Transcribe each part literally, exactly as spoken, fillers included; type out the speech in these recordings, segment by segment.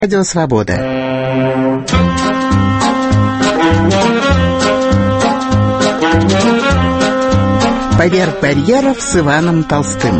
Радио Свобода. Поверх барьеров с Иваном Толстым.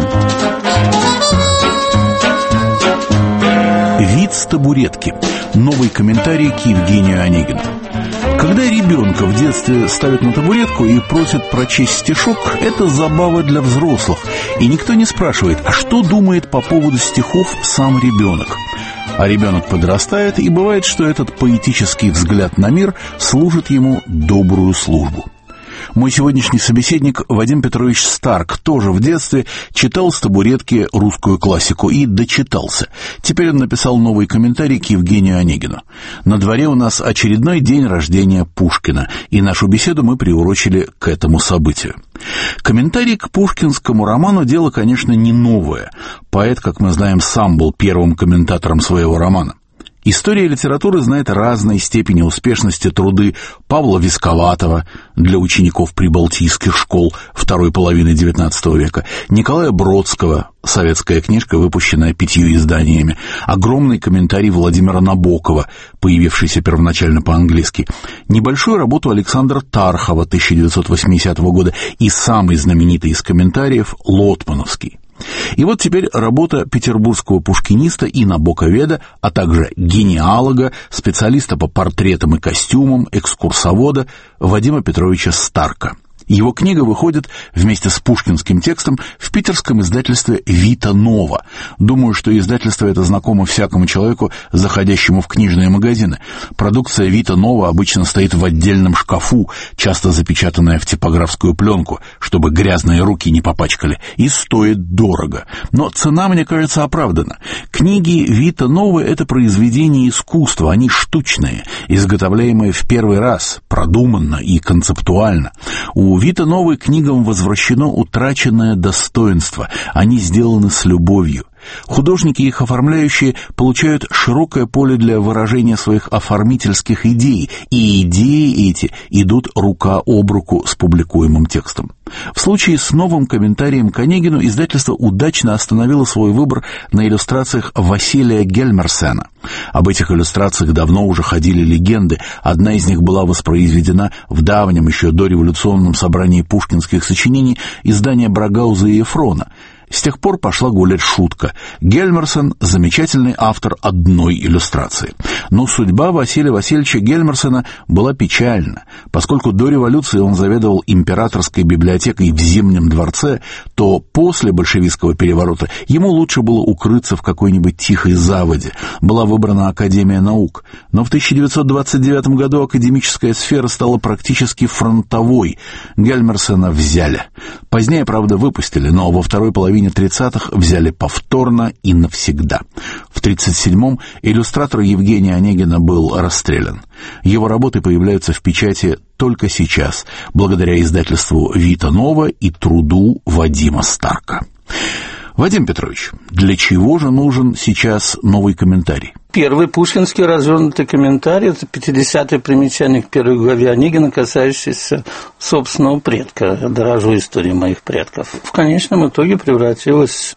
Вид с табуретки. Новый комментарий к Евгению Онегину. Когда ребенка в детстве ставят на табуретку и просят прочесть стишок, это забава для взрослых. И никто не спрашивает, а что думает по поводу стихов сам ребенок. А ребенок подрастает, и бывает, что этот поэтический взгляд на мир служит ему добрую службу. Мой сегодняшний собеседник Вадим Петрович Старк тоже в детстве читал с табуретки русскую классику и дочитался. Теперь он написал новый комментарий к Евгению Онегину. На дворе у нас очередной день рождения Пушкина, и нашу беседу мы приурочили к этому событию. Комментарий к пушкинскому роману — дело, конечно, не новое. Поэт, как мы знаем, сам был первым комментатором своего романа. История литературы знает разной степени успешности труды Павла Висковатого для учеников прибалтийских школ второй половины девятнадцатого века, Николая Бродского, советская книжка, выпущенная пятью изданиями, огромный комментарий Владимира Набокова, появившийся первоначально по-английски, небольшую работу Александра Тархова тысяча девятьсот восьмидесятого года и самый знаменитый из комментариев — Лотмановский. И вот теперь работа петербургского пушкиниста и набоковеда, а также генеалога, специалиста по портретам и костюмам, экскурсовода Вадима Петровича Старка. Его книга выходит вместе с пушкинским текстом в питерском издательстве «Вита Нова». Думаю, что издательство это знакомо всякому человеку, заходящему в книжные магазины. Продукция «Вита Нова» обычно стоит в отдельном шкафу, часто запечатанная в типографскую пленку, чтобы грязные руки не попачкали, и стоит дорого. Но цена, мне кажется, оправдана. Книги «Вита Нова» — это произведения искусства, они штучные, изготовляемые в первый раз, продуманно и концептуально. У Вита Новой книгам возвращено утраченное достоинство, они сделаны с любовью. Художники, их оформляющие, получают широкое поле для выражения своих оформительских идей, и идеи эти идут рука об руку с публикуемым текстом. В случае с новым комментарием к Онегину издательство удачно остановило свой выбор на иллюстрациях Василия Гельмерсена. Об этих иллюстрациях давно уже ходили легенды. Одна из них была воспроизведена в давнем, еще дореволюционном собрании пушкинских сочинений издания Брагауза и Эфрона. С тех пор пошла гулять шутка. Гельмерсен — замечательный автор одной иллюстрации. Но судьба Василия Васильевича Гельмерсена была печальна. Поскольку до революции он заведовал императорской библиотекой в Зимнем дворце, то после большевистского переворота ему лучше было укрыться в какой-нибудь тихой заводе. Была выбрана Академия наук. Но в тысяча девятьсот двадцать девятом году академическая сфера стала практически фронтовой. Гельмерсена взяли. Позднее, правда, выпустили, но во второй половине тридцатых взяли повторно и навсегда. В тридцать седьмом иллюстратор Евгения Онегина был расстрелян. Его работы появляются в печати только сейчас, благодаря издательству «Вита Нова» и труду Вадима Старка. Вадим Петрович, для чего же нужен сейчас новый комментарий? Первый пушкинский развернутый комментарий — это пятидесятое примечание к первой главе Онегина, касающееся собственного предка. Я дорожу историей моих предков. В конечном итоге превратилось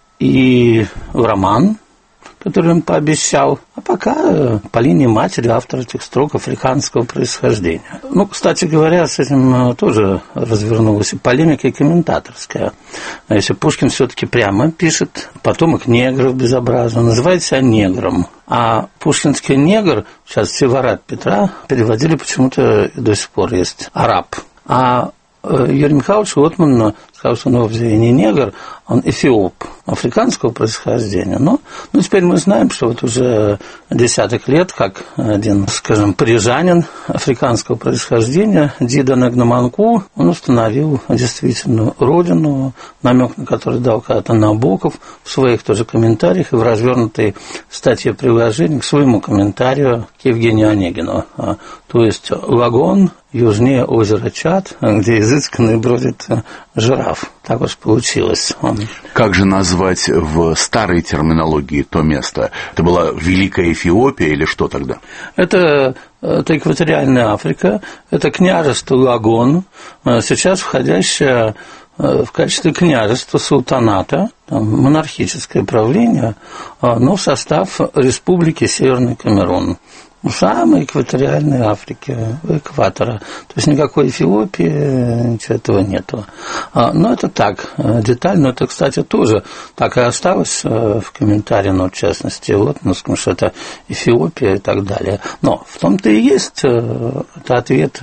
и в роман, который он пообещал, а пока по линии матери автор этих строк африканского происхождения. Ну, кстати говоря, с этим тоже развернулась и полемика, и комментаторская. Если Пушкин все-таки прямо пишет «потомок негров безобразно», называет себя негром, а пушкинский негр, сейчас Севарат Петра, переводили почему-то и до сих пор есть араб. А Юрий Михайлович Лотман сказал, что он вовсе не негр, он эфиоп африканского происхождения. Но ну, теперь мы знаем, что вот уже десяток лет, как один, скажем, парижанин африканского происхождения, Дида Нагнаманку, он установил действительно родину, намек на который дал когда-то Набоков в своих тоже комментариях и в развернутой статье приложения к своему комментарию к Евгению Онегину. То есть Лагон южнее озера Чад, где изысканный бродит жираф. Так уж получилось. Как же назвать в старой терминологии то место? Это была Великая Эфиопия или что тогда? Это, это экваториальная Африка, это княжество Лагон, сейчас входящее в качестве княжества, султаната, там, монархическое правление, но в состав республики Северный Камерун. В самой экваториальной Африке, экватора. То есть никакой Эфиопии, ничего этого нету. Но это так, деталь, но это, кстати, тоже так и осталось в комментарии, ну, в частности, вот, ну, скажем, что это Эфиопия и так далее. Но в том-то и есть это ответ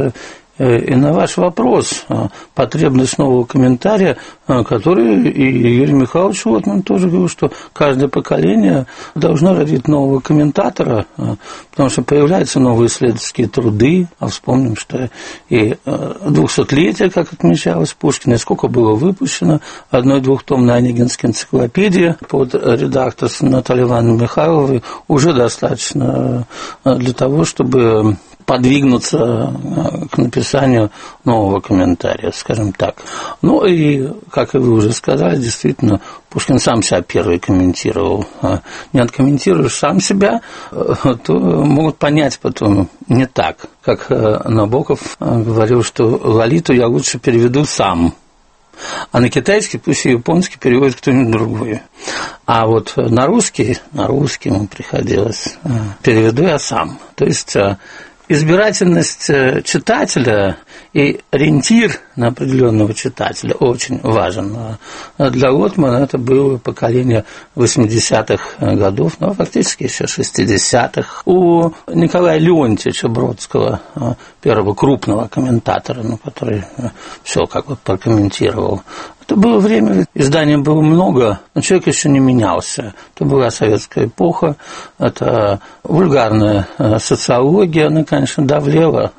и на ваш вопрос, потребность нового комментария, который и Юрий Михайлович Лотман тоже говорил, что каждое поколение должно родить нового комментатора, потому что появляются новые исследовательские труды, а вспомним, что и двухсотлетие, как отмечалось Пушкина, и сколько было выпущено одной двухтомной онегинской энциклопедии под редакторством Натальи Ивановны Михайловой уже достаточно для того, чтобы подвигнуться к написанию нового комментария, скажем так. Ну и, как и вы уже сказали, действительно, Пушкин сам себя первый комментировал. Не откомментируешь сам себя, то могут понять потом не так, как Набоков говорил, что Лолиту я лучше переведу сам. А на китайский, пусть и японский, переводит кто-нибудь другой. А вот на русский, на русский ему приходилось, переведу я сам. То есть избирательность читателя и ориентир на определенного читателя очень важен. Для Лотмана это было поколение восьмидесятых годов, но фактически еще шестидесятых. У Николая Леонтьевича Бродского, первого крупного комментатора, ну, который все как вот прокомментировал, это было время, изданий было много, но человек еще не менялся. Это была советская эпоха, это вульгарная социология, она, конечно, давлела.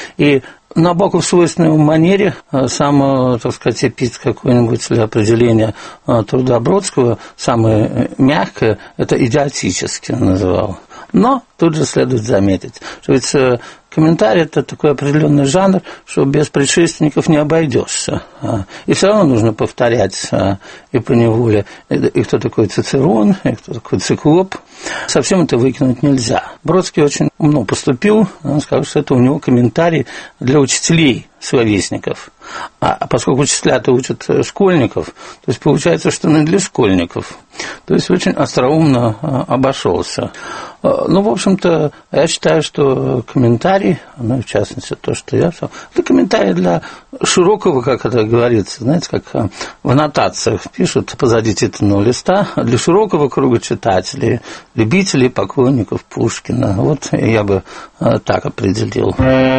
И Набоков в свойственной манере сам, так сказать, эпитет какое-нибудь для определения труда Бродского, самое мягкое, это идиотически называл. Но тут же следует заметить, что ведь комментарий – это такой определенный жанр, что без предшественников не обойдешься. И все равно нужно повторять и поневоле, и кто такой Цицерон, и кто такой Циклоп. Совсем это выкинуть нельзя. Бродский очень умно поступил, он сказал, что это у него комментарий для учителей, словесников. А поскольку учителя-то учат школьников, то есть получается, что не для школьников. То есть очень остроумно обошелся. Ну, в общем-то, я считаю, что комментарий, ну, в частности, то, что я писал, это комментарий для широкого, как это говорится, знаете, как в аннотациях пишут позади титульного листа, для широкого круга читателей, любителей, поклонников Пушкина. Вот я бы так определил.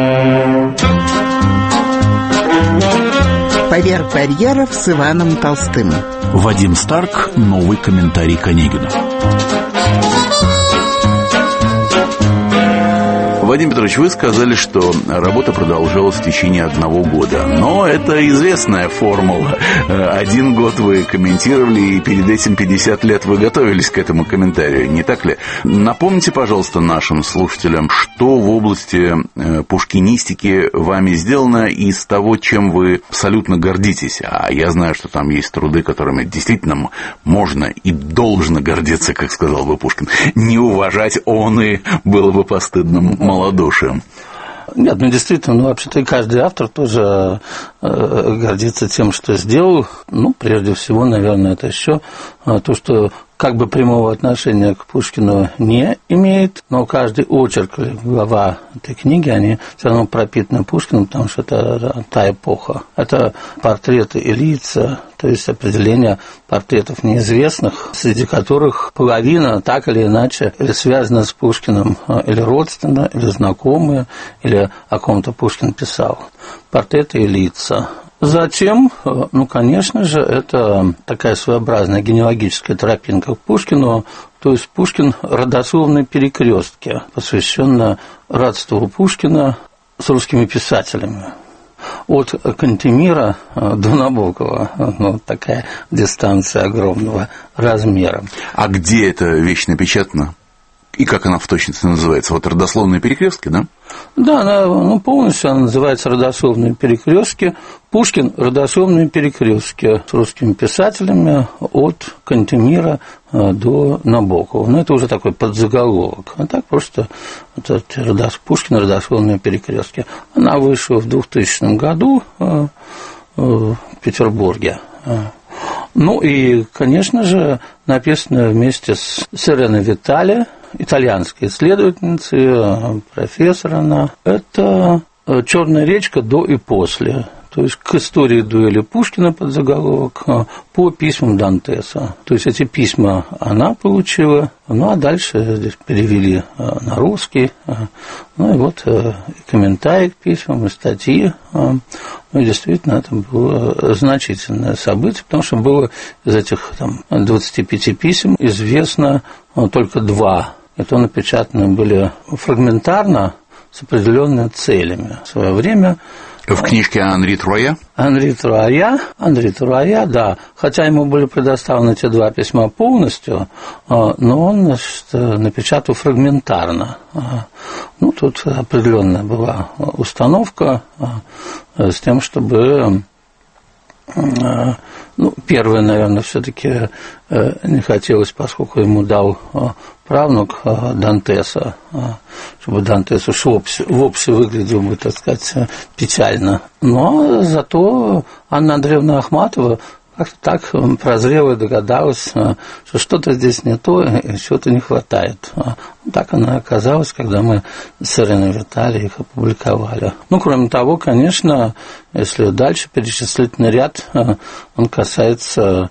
Поверх барьеров с Иваном Толстым. Вадим Старк. Новый комментарий к Онегину. Вадим Петрович, вы сказали, что работа продолжалась в течение одного года. Но это известная формула. Один год вы комментировали, и перед этим пятьдесят лет вы готовились к этому комментарию, не так ли? Напомните, пожалуйста, нашим слушателям, что в области пушкинистики вами сделано из того, чем вы абсолютно гордитесь. А я знаю, что там есть труды, которыми действительно можно и должно гордиться, как сказал бы Пушкин. Не уважать он и было бы постыдным малодушием. Нет, ну действительно, ну вообще-то и каждый автор тоже э, гордится тем, что сделал. Ну, прежде всего, наверное, это еще э, то, что как бы прямого отношения к Пушкину не имеет, но каждый очерк или глава этой книги, они все равно пропитаны Пушкиным, потому что это та эпоха. Это портреты и лица, то есть определение портретов неизвестных, среди которых половина так или иначе или связана с Пушкиным, или родственно, или знакомые, или о ком-то Пушкин писал. Портреты и лица. Затем, ну, конечно же, это такая своеобразная генеалогическая тропинка к Пушкину, то есть Пушкин родословной перекрестке, посвященная родству Пушкина с русскими писателями. От Кантемира до Набокова, ну, такая дистанция огромного размера. А где эта вещь напечатана? И как она в точности называется? Вот родословные перекрестки, да? Да, она, ну, полностью она называется «Родословные перекрестки». Пушкин «Родословные перекрестки» с русскими писателями от Кантемира до Набокова. Ну, это уже такой подзаголовок. А так просто это Пушкин «Родословные перекрестки». Она вышла в двухтысячном году, Петербурге. Ну и, конечно же, написано вместе с Сиреной Витали, итальянской исследовательницей, профессор она. Это «Черная речка до и после». То есть к истории дуэли Пушкина под заголовок по письмам Дантеса. То есть эти письма она получила, ну а дальше здесь перевели на русский. Ну и вот и комментарии к письмам, и статьи. Ну и действительно это было значительное событие, потому что было из этих там, двадцати пяти писем известно только два. Это напечатаны были фрагментарно с определенными целями. В свое время в книжке Анри Труая? Анри Труая, Анри Труая, да. Хотя ему были предоставлены эти два письма полностью, но он, значит, напечатал фрагментарно. Ну, тут определенная была установка с тем, чтобы... Ну, первое, наверное, все-таки не хотелось, поскольку ему дал правнук Дантеса, чтобы Дантес уж вовсе выглядел бы, так сказать, печально. Но зато Анна Андреевна Ахматова как-то так прозрела и догадалась, что что-то здесь не то, и чего-то не хватает. Так она оказалась, когда мы с Ириной Витали их опубликовали. Ну, кроме того, конечно, если дальше перечислительный ряд, он касается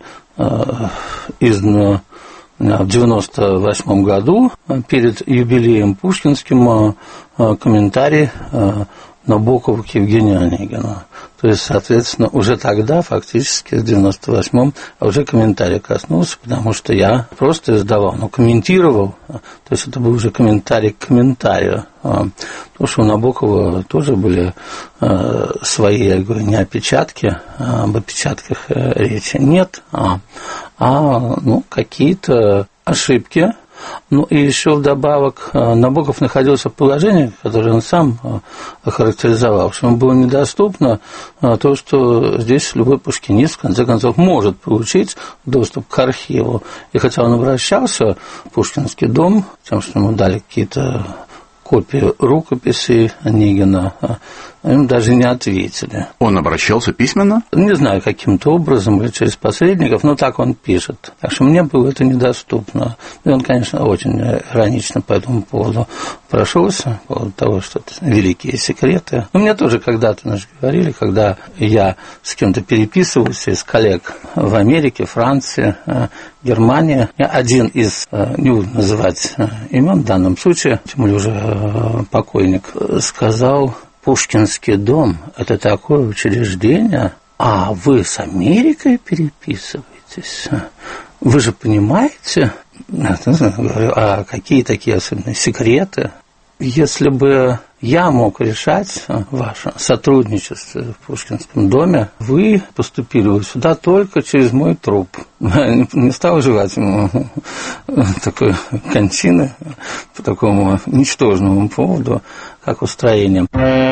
издана в девяносто восьмом году перед юбилеем пушкинским комментарий Набокова к Евгению Онегину. То есть, соответственно, уже тогда, фактически, в девяносто восьмом, уже комментарий коснулся, потому что я просто издавал, но комментировал, то есть это был уже комментарий к комментарию. Потому что у Набокова тоже были свои, я говорю, не опечатки, об опечатках речи нет, а, а ну, какие-то ошибки. Ну и еще вдобавок Набоков находился в положении, которое он сам охарактеризовал, что ему было недоступно то, что здесь любой пушкинист, в конце концов, может получить доступ к архиву. И хотя он обращался в Пушкинский дом, тем, что ему дали какие-то копии рукописей Онегина, им даже не ответили. Он обращался письменно? Не знаю, каким-то образом, или через посредников, но так он пишет. Так что мне было это недоступно. И он, конечно, очень иронично по этому поводу прошелся, по поводу того, что это великие секреты. Но мне тоже когда-то, значит, говорили, когда я с кем-то переписывался из коллег в Америке, Франции, Германия, один из, не буду называть имен в данном случае, тем более уже покойник, сказал: Пушкинский дом – это такое учреждение, а вы с Америкой переписываетесь? Вы же понимаете? Я говорю, а какие такие особенные секреты? Если бы я мог решать ваше сотрудничество в Пушкинском доме, вы поступили бы сюда только через мой труп. Не стал желать ему такой кончины по такому ничтожному поводу, как устроение.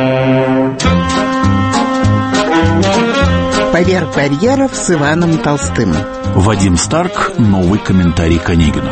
Поверх барьеров с Иваном Толстым. Вадим Старк. Новый комментарий к Онегину.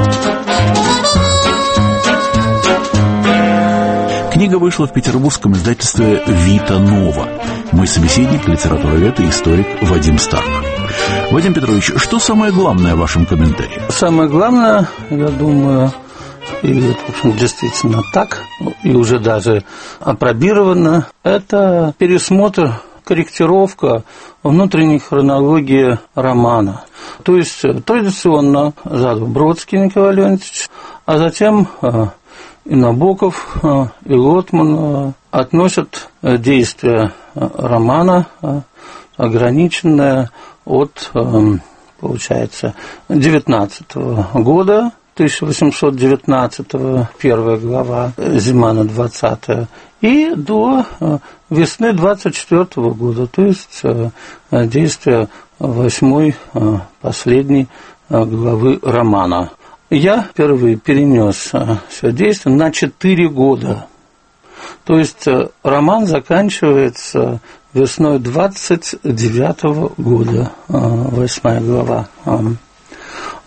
Книга вышла в петербургском издательстве «Вита Нова». Мой собеседник – литературовед и историк Вадим Старк. Вадим Петрович, что самое главное в вашем комментарии? Самое главное, я думаю, и это, в общем, действительно так, и уже даже опробировано, это пересмотр, корректировка внутренней хронологии романа. То есть традиционно задал Бродский Николай Леонтьевич, а затем и Набоков, и Лотман относят действие романа, ограниченное от, получается, девятнадцатого года, тысяча восемьсот девятнадцатого, первая глава, зима на двадцатое, и до весны двадцать четвёртого года, то есть действие восьмой, последней главы романа. Я впервые перенес все действие на четыре года. То есть роман заканчивается весной двадцать девятого года, восьмая глава.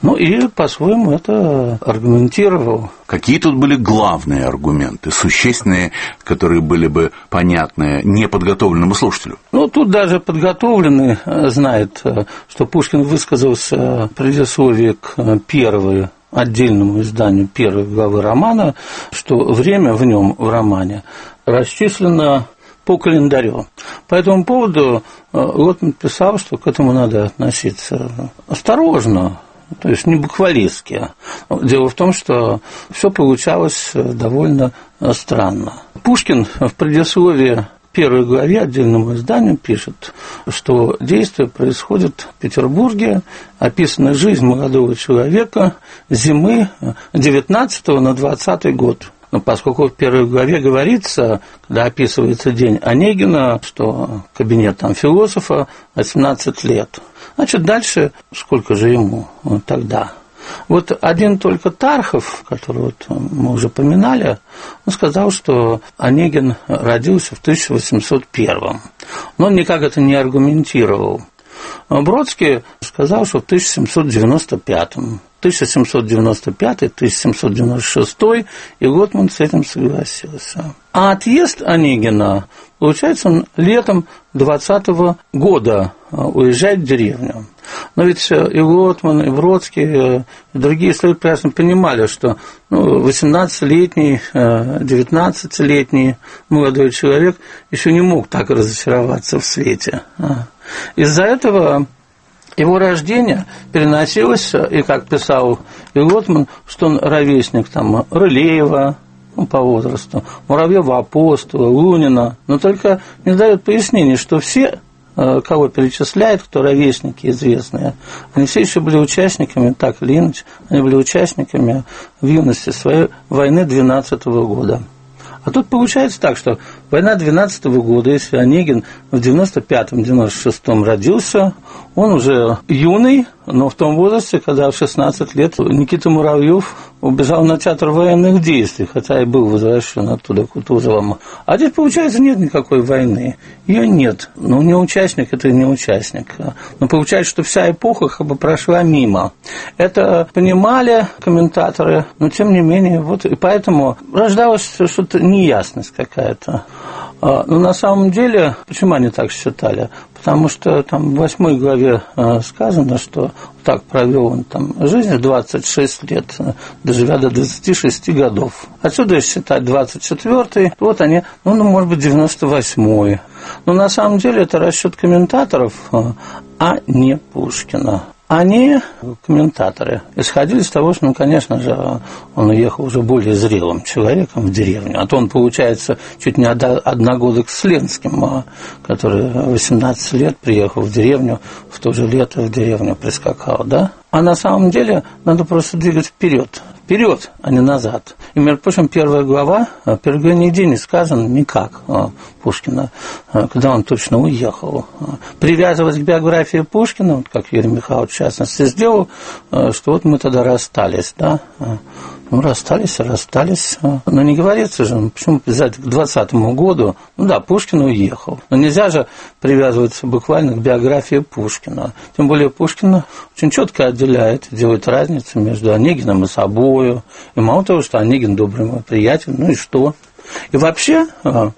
Ну и по-своему это аргументировал. Какие тут были главные аргументы, существенные, которые были бы понятны неподготовленному слушателю? Ну, тут даже подготовленный знает, что Пушкин высказался в предисловии к первой отдельному изданию первой главы романа, что время в нем, в романе, расчислено по календарю. По этому поводу Лотман писал, что к этому надо относиться осторожно, то есть не буквалистски. Дело в том, что все получалось довольно странно. Пушкин в предисловии первой главе отдельному изданию пишет, что действие происходит в Петербурге, описана жизнь молодого человека зимы девятнадцатого на двадцатый год. Но поскольку в первой главе говорится, когда описывается день Онегина, что кабинет там философа восемнадцать лет, значит, дальше сколько же ему тогда? Вот один только Тархов, которого вот мы уже поминали, он сказал, что Онегин родился в тысяча восемьсот первом, но он никак это не аргументировал. Бродский сказал, что в тысяча семьсот девяносто пятом. тысяча семьсот девяносто пятый — тысяча семьсот девяносто шестой, и Лотман с этим согласился. А отъезд Онегина, получается, он летом двадцатого года уезжает в деревню. Но ведь и Лотман, и Бродский, и другие исследователи прекрасно понимали, что ну, восемнадцатилетний, девятнадцатилетний молодой человек еще не мог так разочароваться в свете. Из-за этого его рождение переносилось, и, как писал и Лотман, что он ровесник там, Рылеева, ну, по возрасту, Муравьева-Апостола, Лунина, но только не дает пояснений, что все, кого перечисляет, кто ровесники известные, они все еще были участниками, так или иначе, они были участниками в юности своей войны двенадцатого года. А тут получается так, что война двенадцатого года, если Онегин в девяносто пятом — девяносто шестом родился, он уже юный, но в том возрасте, когда в шестнадцать лет Никита Муравьев убежал на театр военных действий, хотя и был возвращен оттуда Кутузовым. А здесь, получается, нет никакой войны. Ее нет. Ну, не участник – это не участник. Но получается, что вся эпоха как бы прошла мимо. Это понимали комментаторы, но тем не менее, вот и поэтому рождалась что-то неясность какая-то. Но на самом деле, почему они так считали? Потому что там в восьмой главе сказано, что так провел он там жизнь двадцать шесть лет, доживя до двадцати шести годов. Отсюда считать двадцать четвёртый, вот они, ну, ну, может быть, девяносто восьмой. Но на самом деле это расчет комментаторов, а не Пушкина. Они, комментаторы, исходили из того, что, ну, конечно же, он уехал уже более зрелым человеком в деревню. А то он, получается, чуть не одногодок с Ленским, который восемнадцать лет приехал в деревню, в то же лето в деревню прискакал, да? А на самом деле надо просто двигать вперед. Вперед, а не назад. И, между прочим, первая глава, первая глава нигде не сказано никак Пушкина, когда он точно уехал. Привязывать к биографии Пушкина, вот как Юрий Михайлович в частности сделал, что вот мы тогда расстались, да. Ну, расстались, расстались. Но не говорится же, почему обязательно к двадцатому году. Ну да, Пушкин уехал. Но нельзя же привязываться буквально к биографии Пушкина. Тем более Пушкин очень четко отделяет, делает разницу между Онегиным и собою. И мало того, что Онегин добрый мой приятель, ну и что? И вообще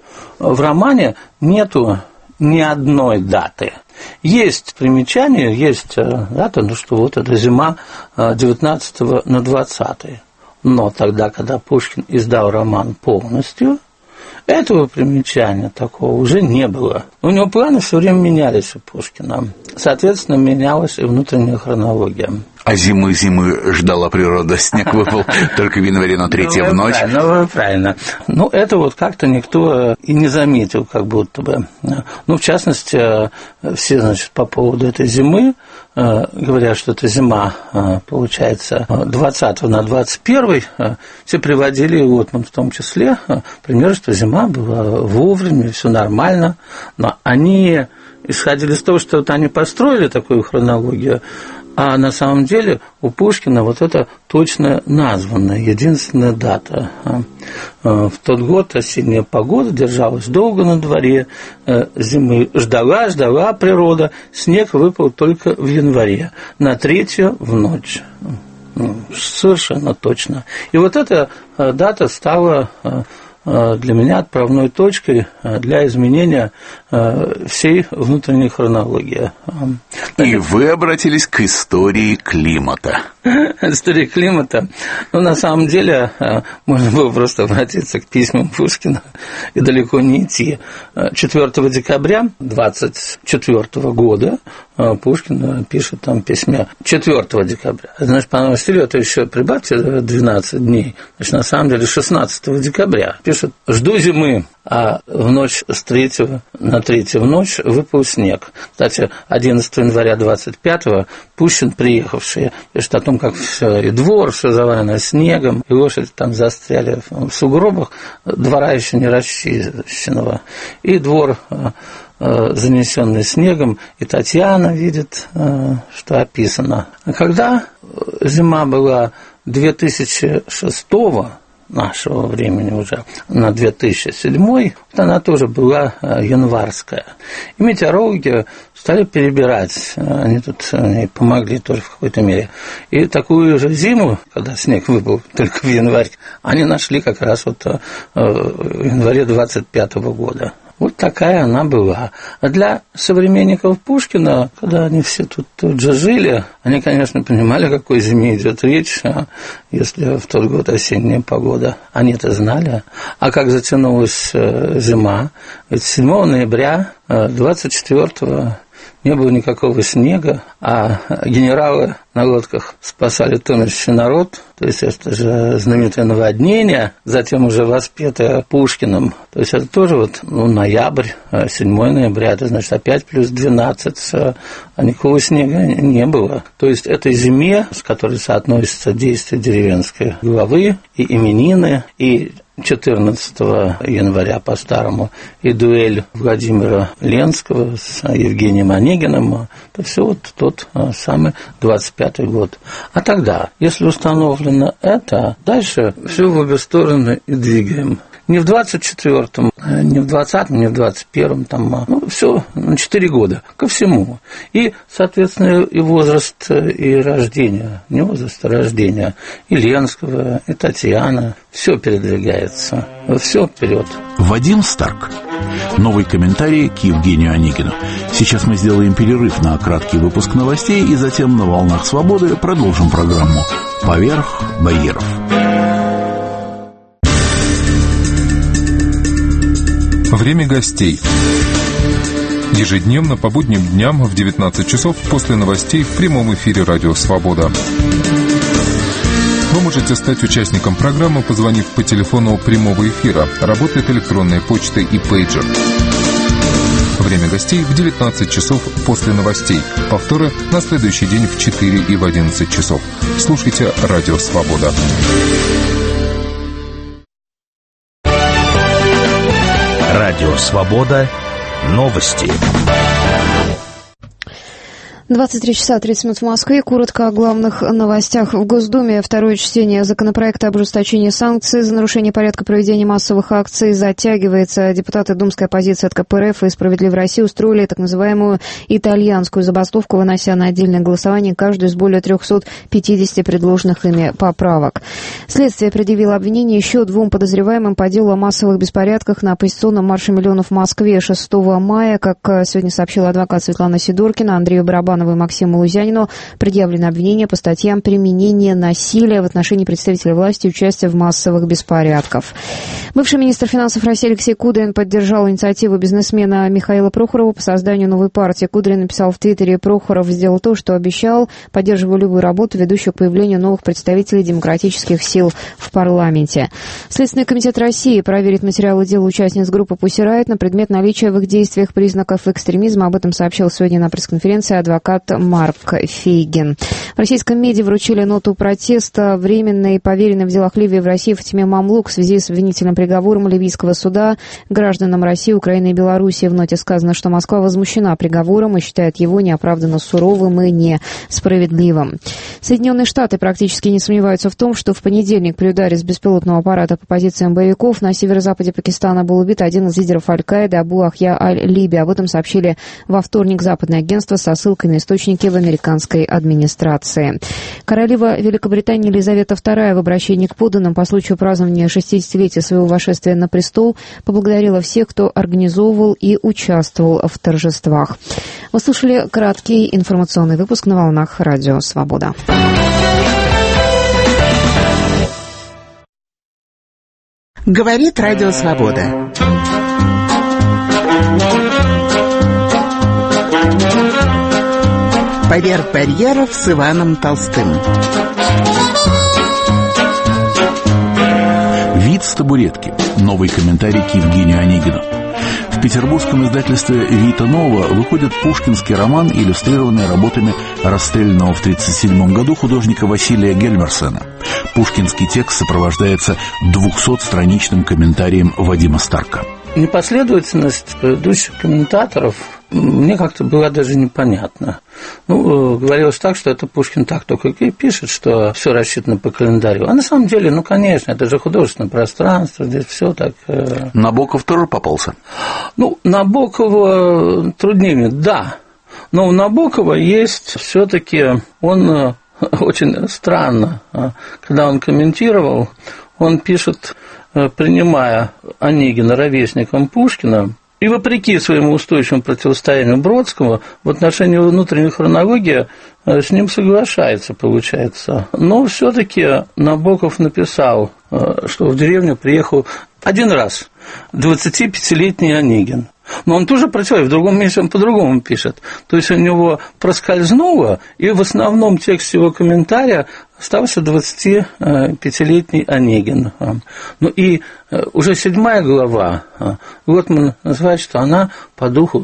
в романе нету ни одной даты. Есть примечание, есть дата, ну что вот это зима девятнадцатого на двадцатый. Но тогда, когда Пушкин издал роман полностью, этого примечания такого уже не было. У него планы все время менялись у Пушкина. Соответственно, менялась и внутренняя хронология. А зимы-зимы ждала природа, снег выпал только в январе на третье в ночь. Ну, правильно. Ну, это вот как-то никто и не заметил, как будто бы. Ну, в частности, все, значит, по поводу этой зимы говорят, что это зима, получается, двадцатого на двадцать первый, все приводили, вот в том числе, пример, что зима была вовремя, все нормально, но они исходили из того, что вот они построили такую хронологию, а на самом деле у Пушкина вот это точно названная, единственная дата. в тот год осенняя погода держалась долго на дворе, зимы ждала, ждала природа, снег выпал только в январе, на третью в ночь. Совершенно точно. И вот эта дата стала для меня отправной точкой для изменения всей внутренней хронологии. И вы обратились к истории климата. История климата. Ну, на самом деле, можно было просто обратиться к письмам Пушкина и далеко не идти. четвёртого декабря двадцать четвёртого года Пушкин пишет там в письме четвёртого декабря. Значит, по новому стилю это еще прибавьте двенадцать дней. Значит, на самом деле шестнадцатого декабря пишет: «Жду зимы, а в ночь с третьего на третью в ночь выпал снег». Кстати, одиннадцатого января двадцать пятого Пущин, приехавший, пишет о том, как все, и двор, все завалено снегом, и лошади там застряли в сугробах, двора еще не расчищенного, и двор, занесенный снегом, и Татьяна видит, что описано. А когда зима была две тысячи шестого нашего времени уже на две тысячи седьмой, вот она тоже была январская. И метеорологи стали перебирать, они тут они помогли тоже в какой-то мере. И такую же зиму, когда снег выпал только в январе, они нашли как раз вот в январе двадцать пятого года. Вот такая она была. А для современников Пушкина, когда они все тут, тут же жили, они, конечно, понимали, о какой зиме идет речь, а если в тот год осенняя погода. Они это знали. А как затянулась зима? Ведь седьмого ноября двадцать четвёртого не было никакого снега, а генералы на лодках спасали тонущий народ, то есть это же знаменитое наводнение, затем уже воспетое Пушкиным, то есть это тоже вот, ну, ноябрь, седьмого ноября, это значит опять плюс двенадцать, а никакого снега не было. То есть этой зиме, с которой соотносятся действия деревенской главы и именины, и четырнадцатого января по-старому, и дуэль Владимира Ленского с Евгением Онегиным, это все вот тот самый двадцать пятый год. А тогда, если установлено это, дальше все в обе стороны и двигаем. Не в двадцать четвёртом, не в двадцатом, не в двадцать первом, там, ну, все на четыре года, ко всему. И, соответственно, и возраст, и рождение, не возраст, а рождение, и Ленского, и Татьяна, все передвигается, все вперед. Вадим Старк. Новый комментарий к Евгению Онегину. Сейчас мы сделаем перерыв на краткий выпуск новостей, и затем на «Волнах свободы» продолжим программу «Поверх барьеров». Время гостей. Ежедневно по будним дням в девятнадцать часов после новостей в прямом эфире «Радио Свобода». Вы можете стать участником программы, позвонив по телефону прямого эфира. Работает электронная почта и пейджер. Время гостей в девятнадцать часов после новостей. Повторы на следующий день в четыре и в одиннадцать часов. Слушайте «Радио Свобода». Радио Свобода. Новости. двадцать три часа тридцать минут в Москве. Коротко о главных новостях. В Госдуме второе чтение законопроекта об ужесточении санкций за нарушение порядка проведения массовых акций затягивается. Депутаты думской оппозиции от ка пэ эр эф и «Справедливой России» устроили так называемую итальянскую забастовку, вынося на отдельное голосование каждую из более трехсот пятидесяти предложенных ими поправок. Следствие предъявило обвинение еще двум подозреваемым по делу о массовых беспорядках на оппозиционном марше миллионов в Москве шестого мая. Как сегодня сообщила адвокат Светлана Сидоркина, Андрею Барабанову и Максиму Лузянину предъявлено обвинение по статьям применения насилия в отношении представителей власти и участия в массовых беспорядках. Бывший министр финансов России Алексей Кудрин поддержал инициативу бизнесмена Михаила Прохорова по созданию новой партии. Кудрин написал в Твиттере: «Прохоров сделал то, что обещал. Поддерживаю любую работу, ведущую к появлению новых представителей демократических сил в парламенте». Следственный комитет России проверит материалы дела участниц группы Pussy Riot на предмет наличия в их действиях признаков экстремизма. Об этом сообщил сегодня на пресс-конференции адвокат адвокат Марк Фейгин. В российском МИДе вручили ноту протеста временной поверенной в делах Ливии в России Фатиме Мамлук в связи с обвинительным приговором ливийского суда гражданам России, Украины и Беларуси. В ноте сказано, что Москва возмущена приговором и считает его неоправданно суровым и несправедливым. Соединенные Штаты практически не сомневаются в том, что в понедельник при ударе с беспилотного аппарата по позициям боевиков на северо-западе Пакистана был убит один из лидеров Аль-Каиды Абу Ахья Аль-Либи. Об этом сообщили во вторник западное агентство со ссылкой на источники в американской администрации. Королева Великобритании Елизавета вторая в обращении к подданным по случаю празднования шестидесятилетия своего восшествия на престол поблагодарила всех, кто организовывал и участвовал в торжествах. Вы слушали краткий информационный выпуск на волнах Радио Свобода. Говорит Радио Свобода. Поверх барьеров с Иваном Толстым. «Вид с табуретки». Новый комментарий к Евгению Онегину. В петербургском издательстве «Вита Нова» выходит пушкинский роман, иллюстрированный работами расстрелянного в тысяча девятьсот тридцать седьмом году художника Василия Гельмерсена. Пушкинский текст сопровождается двухсотстраничным комментарием Вадима Старка. Непоследовательность предыдущих комментаторов мне как-то была даже непонятна. Ну, говорилось так, что это Пушкин так только и пишет, что все рассчитано по календарю. А на самом деле, ну, конечно, это же художественное пространство, здесь все так... Набоков тоже попался? Ну, Набокова труднее, да. Но у Набокова есть все-таки, он очень странно, когда он комментировал, он пишет, принимая Онегина ровесником Пушкина, и вопреки своему устойчивому противостоянию Бродскому в отношении внутренней хронологии с ним соглашается, получается. Но все-таки Набоков написал, что в деревню приехал один раз двадцатипятилетний Онегин. Но он тоже противоположный, в другом месте он по-другому пишет. То есть у него проскользнуло, и в основном тексте его комментария остался двадцатипятилетний Онегин. Ну и уже седьмая глава, Готман называет, что она по духу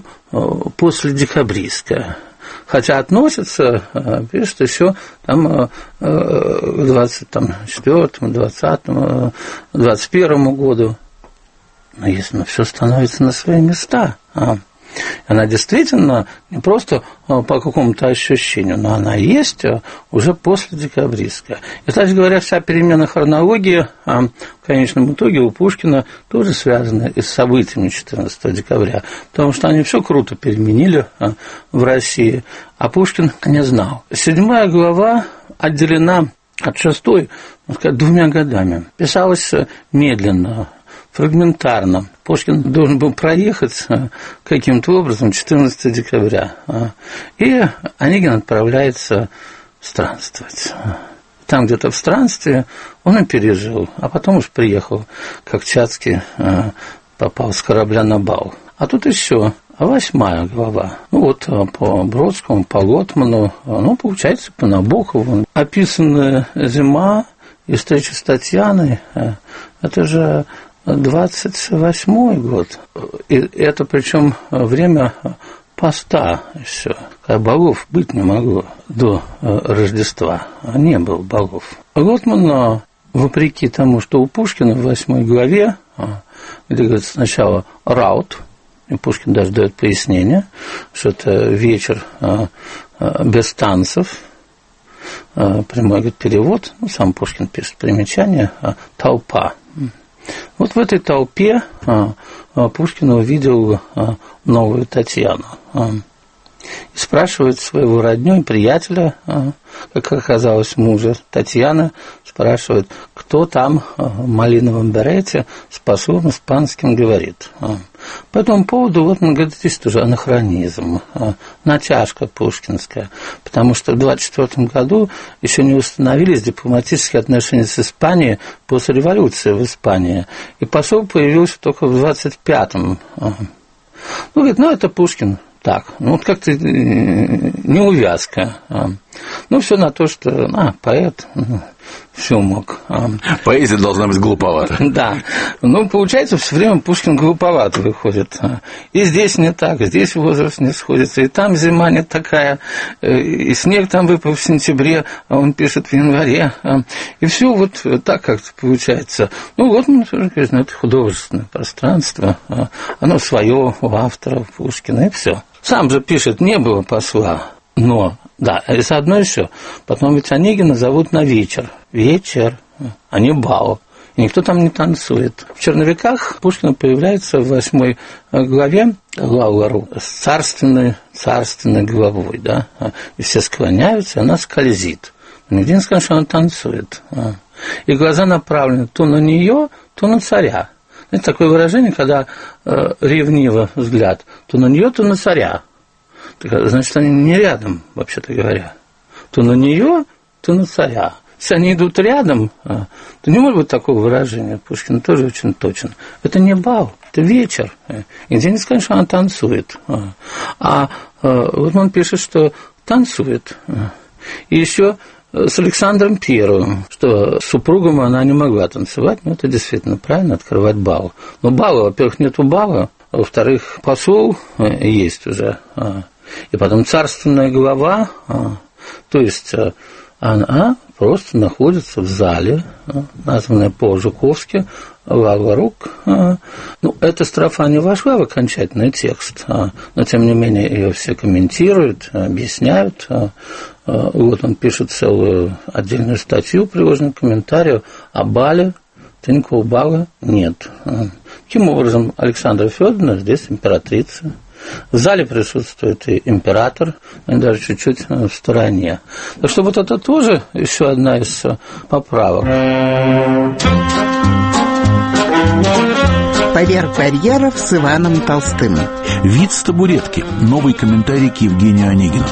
последекабристская. Хотя относится, пишет, еще там, к двадцать четвёртому, двадцатому, двадцать первому году. Но если все становится на свои места, а, она действительно не просто по какому-то ощущению, но она есть уже после декабристская. И, кстати говоря, вся перемена хронологии а, в конечном итоге у Пушкина тоже связана и с событиями четырнадцатого декабря, потому что они все круто переменили а, в России, а Пушкин не знал. Седьмая глава отделена от шестой, можно сказать, двумя годами. Писалась медленно, фрагментарно. Пушкин должен был проехать каким-то образом четырнадцатого декабря. И Онегин отправляется странствовать. Там где-то в странстве он и пережил, а потом уж приехал, как Чацкий попал с корабля на бал. А тут еще восьмая глава. Ну вот по Бродскому, по Готману, ну, получается, по Набокову. Описанная зима и встреча с Татьяной, это же двадцать восьмой год. И это причем время поста еще, когда богов быть не могло до Рождества. Не было богов. Готман, вопреки тому, что у Пушкина в восьмой главе, где говорится сначала раут, и Пушкин даже дает пояснение, что это вечер без танцев, прямой, говорит, перевод, ну, сам Пушкин пишет примечание, толпа. Вот в этой толпе Пушкин увидел новую Татьяну. И спрашивает своего родню и приятеля, как оказалось, мужа Татьяна, спрашивает, кто там в малиновом берете с послом испанским говорит. По этому поводу, вот он говорит, здесь тоже анахронизм, натяжка пушкинская, потому что в двадцать четвёртом году еще не установились дипломатические отношения с Испанией после революции в Испании, и посол появился только в двадцать пятом. Ну, говорит, ну, это Пушкин. Так, ну вот как-то неувязка. Ну, все на то, что, а, поэт, все мог. Поэзия должна быть глуповата. Да. Ну, получается, все время Пушкин глуповато выходит. И здесь не так, здесь возраст не сходится, и там зима не такая, и снег там выпал в сентябре, а он пишет в январе. И все вот так как-то получается. Ну, вот, можно сказать, это художественное пространство. Оно свое у автора Пушкина, и все. Сам же пишет, не было посла, но, да, и заодно еще. Потом ведь Онегина зовут на вечер. Вечер, а не бал. И никто там не танцует. В «Черновиках» Пушкин появляется в восьмой главе Лауру с царственной, царственной головой, да, и все склоняются, она скользит. Но нигде не сказано, что она танцует. И глаза направлены то на нее, то на царя. Это такое выражение, когда э, ревниво взгляд, то на нее, то на царя. Так, значит, они не рядом, вообще-то говоря. То на нее, то на царя. Если они идут рядом, то не может быть такого выражения. Пушкин тоже очень точен. Это не бал, это вечер. И где не скажешь, что она танцует. А вот он пишет, что танцует. И еще с Александром Первым, что с супругом она не могла танцевать, но это действительно правильно, открывать бал. Но бала, во-первых, нету бала, а во-вторых, посол есть уже. И потом царственная голова, то есть она просто находится в зале, названная по-жуковски, Варварук. Ну, эта строфа не вошла в окончательный текст, но, тем не менее, ее все комментируют, объясняют. Вот он пишет целую отдельную статью, приложенную к комментарию о бале. Никакого бала нет. Таким образом, Александра Федоровна здесь императрица. В зале присутствует и император, они даже чуть-чуть в стороне. Так что вот это тоже еще одна из поправок. Поверх барьеров с Иваном Толстым. Вид с табуретки. Новый комментарий к Евгению Онегину.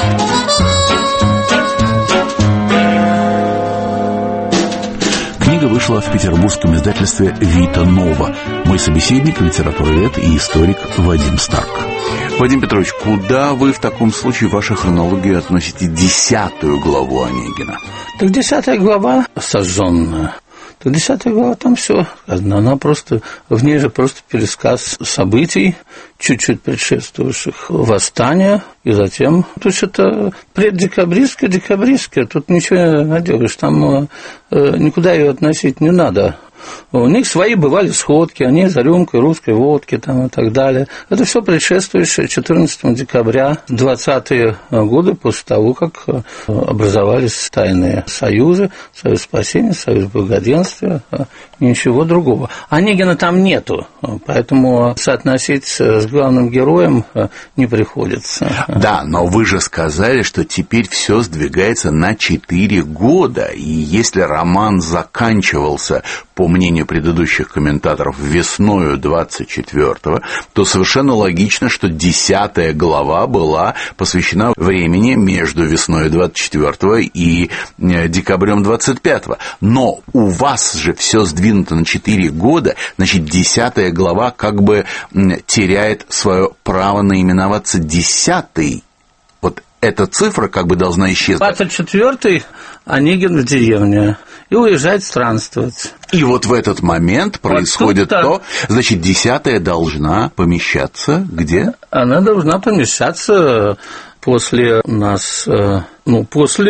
Книга вышла в петербургском издательстве «Вита Нова». Мой собеседник – литературовед и историк Вадим Старк. Вадим Петрович, куда вы в таком случае в вашей хронологии относите десятую главу Онегина? Так десятая глава сожженная. Так десятая глава там все сказано. Она просто, в ней же просто пересказ событий, чуть-чуть предшествующих восстанию, и затем, то есть это преддекабристское, декабристское, тут ничего не наделаешь, там э, никуда ее относить не надо. У них свои бывали сходки, они за рюмкой русской водки там, и так далее. Это все предшествующее четырнадцатого декабря двадцатые годы, после того, как образовались тайные союзы, Союз спасения, Союз благоденствия, ничего другого. Онегина там нету, поэтому соотносить с главным героем не приходится. Да, но вы же сказали, что теперь все сдвигается на четыре года, и если роман заканчивался, по мнению предыдущих комментаторов, весною двадцать четвёртого, то совершенно логично, что десятая глава была посвящена времени между весной двадцать четвёртого и декабрем двадцать пятого. Но у вас же все сдвинуто на четыре года, значит, десятая глава как бы теряет свое право наименоваться десятой. Вот эта цифра как бы должна исчезнуть. двадцать четвёртый Онегин в деревне и уезжает странствовать. И вот в этот момент происходит вот то, значит, десятая должна помещаться где? Она должна помещаться после нас, ну,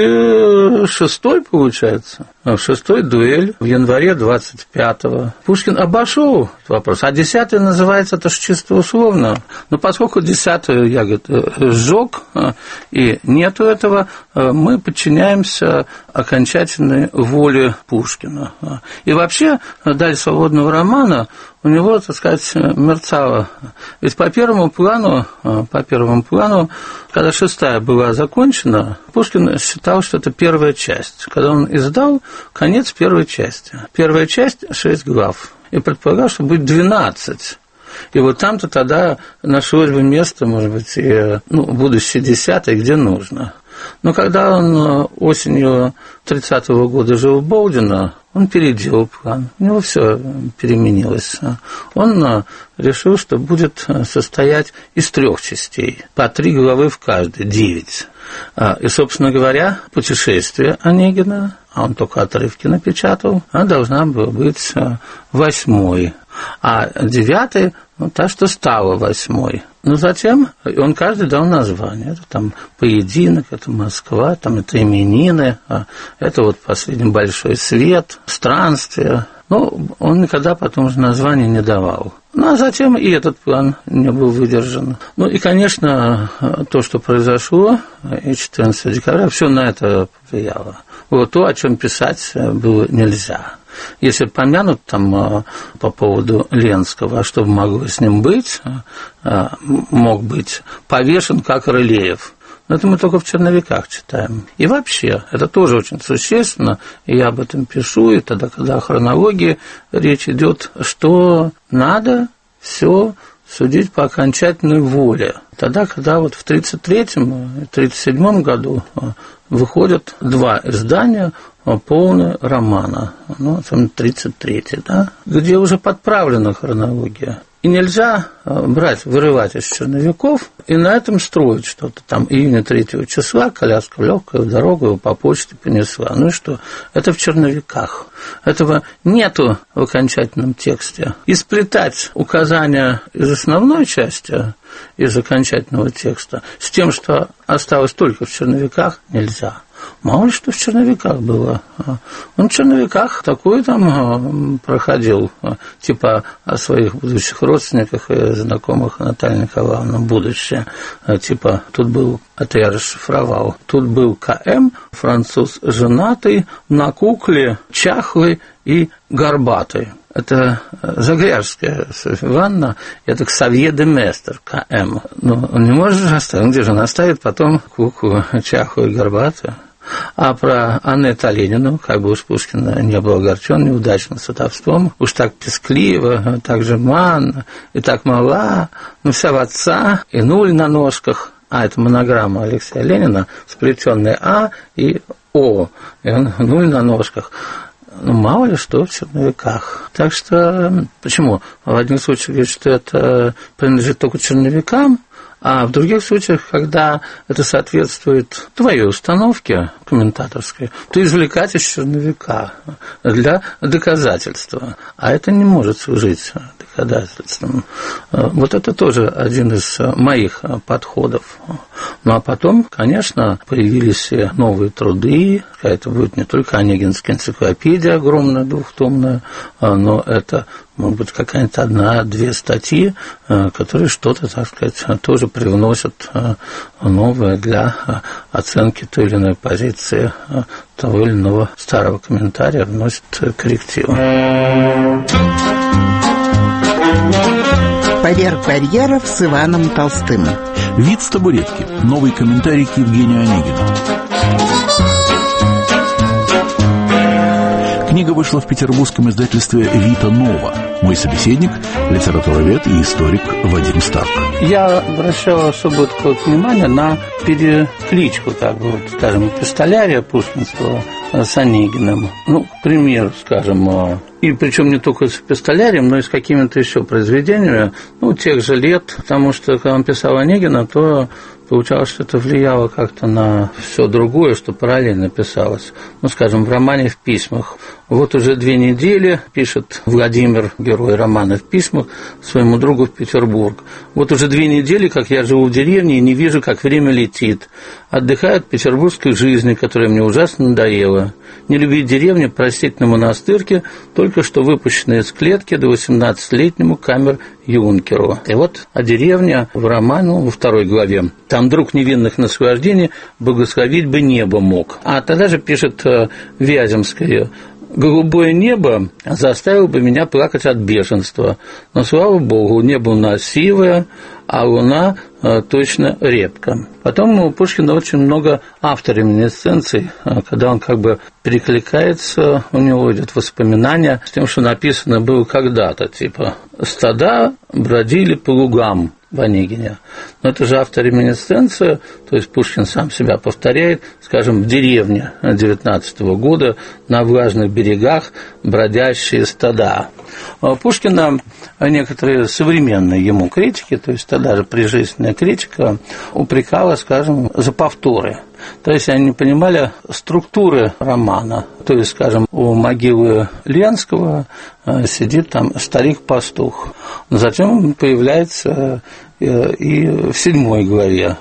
после шестой, получается, шестой дуэль в январе двадцать пятого. Пушкин обошел этот вопрос, а десятая называется, это же чисто условно. Но поскольку десятую я, говорит, сжег, и нету этого, мы подчиняемся окончательной воле Пушкина. И вообще, далее свободного романа у него, так сказать, мерцало. Ведь по первому плану, по первому плану, когда шестая была закончена, Пушкин считал, что это первая часть. Когда он издал, конец первой части. Первая часть – шесть глав. И предполагал, что будет двенадцать. И вот там-то тогда нашлось бы место, может быть, и, ну, будущей десятой, где нужно. Но когда он осенью тридцатого года жил в Болдино, он переделал план, у него все переменилось. Он решил, что будет состоять из трех частей, по три главы в каждой, девять. И, собственно говоря, путешествие Онегина, а он только отрывки напечатал, она должна была быть восьмой. А девятый, ну, та, что стала восьмой. Но затем он каждый дал название. Это там «Поединок», это «Москва», там это «Именины», это вот «Последний большой свет», «Странствие». Ну, он никогда потом уже название не давал. Ну, а затем и этот план не был выдержан. Ну, и, конечно, то, что произошло, и четырнадцатого декабря, все на это повлияло. Вот то, о чем писать было нельзя. Если помянут там по поводу Ленского, что могло с ним быть, мог быть повешен, как Рылеев. Но это мы только в черновиках читаем. И вообще, это тоже очень существенно, и я об этом пишу, и тогда, когда о хронологии речь идет, что надо все судить по окончательной воле. Тогда, когда вот в тридцать третьем и тридцать седьмом году выходят два издания полные романа, ну, там тридцать третий, да, где уже подправлена хронология. И нельзя брать, вырывать из черновиков и на этом строить что-то. Там июня третьего числа коляска в легкую дорогу его по почте понесла. Ну и что? Это в черновиках. Этого нету в окончательном тексте. И сплетать указания из основной части, из окончательного текста, с тем, что осталось только в черновиках, нельзя. Мало ли что в черновиках было. Он в черновиках такой там проходил, типа о своих будущих родственниках и знакомых Натальи Николаевны, будущее. Типа тут был, это я расшифровал, тут был КМ, француз женатый, на кукле чахлый и горбатый. Это Загряжская Софья Ивановна, это Ксавье де Местер, КМ. Ну, он не может же оставить, где же он оставит потом куклу чахлую и горбатую? А про Аннету Оленину, как бы уж Пушкин не был огорчен неудачным сватовством, уж так пескливо, так жеманно, и так мала, ну вся в отца, и нуль на ножках, а это монограмма Алексея Ленина, сплетенная А и О, и он нуль на ножках. Ну, мало ли что в черновиках. Так что, почему? В одних случаях говорят, что это принадлежит только черновикам, а в других случаях, когда это соответствует твоей установке комментаторской, то извлекать из черновика для доказательства. А это не может служить доказательством. Вот это тоже один из моих подходов. Ну, а потом, конечно, появились новые труды. Это будет не только Онегинская энциклопедия огромная, двухтомная, но это, может быть, какая-нибудь одна-две статьи, которые что-то, так сказать, тоже привносят новое для оценки той или иной позиции того или иного старого комментария, вносят коррективы. Поверх барьеров с Иваном Толстым. Вид с табуретки. Новый комментарий к Евгению Онегину. Книга вышла в петербургском издательстве «Вита Нова». Мой собеседник – литературовед и историк Вадим Старк. Я обращал особое такое внимание на перекличку, так вот, скажем, эпистолярия пушкинского с Онегиным. Ну, к примеру, скажем, и причем не только с эпистолярием, но и с какими-то еще произведениями, ну, тех же лет, потому что, когда он писал Онегина, то получалось, что это влияло как-то на все другое, что параллельно писалось. Ну, скажем, в романе «В письмах». Вот уже две недели пишет Владимир, герой романа «В письмах», своему другу в Петербург. Вот уже две недели, как я живу в деревне и не вижу, как время летит. Отдыхаю от петербургской жизни, которая мне ужасно надоела. Не любить деревню, простить на монастырке, только что выпущенные из клетки до восемнадцатилетнему камер-юнкеру. И вот о деревне в романе, ну, во второй главе. Там друг невинных наслаждений благословить бы небо мог. А тогда же пишет Вяземская: голубое небо заставило бы меня плакать от бешенства. Но, слава богу, небо у нас сивое, а луна э, точно репка. Потом у Пушкина очень много автореминисценций, когда он как бы перекликается, у него идет воспоминания с тем, что написано было когда-то, типа «стада бродили по лугам» в Онегине. Но это же автореминисценция, то есть Пушкин сам себя повторяет, скажем, в деревне девятнадцатого года на влажных берегах бродящие стада. Пушкина некоторые современные ему критики, то есть тогда же прижизненная критика, упрекала, скажем, за повторы. То есть они не понимали структуры романа. То есть, скажем, у могилы Ленского сидит там старик-пастух. Но затем появляется и в седьмой главе.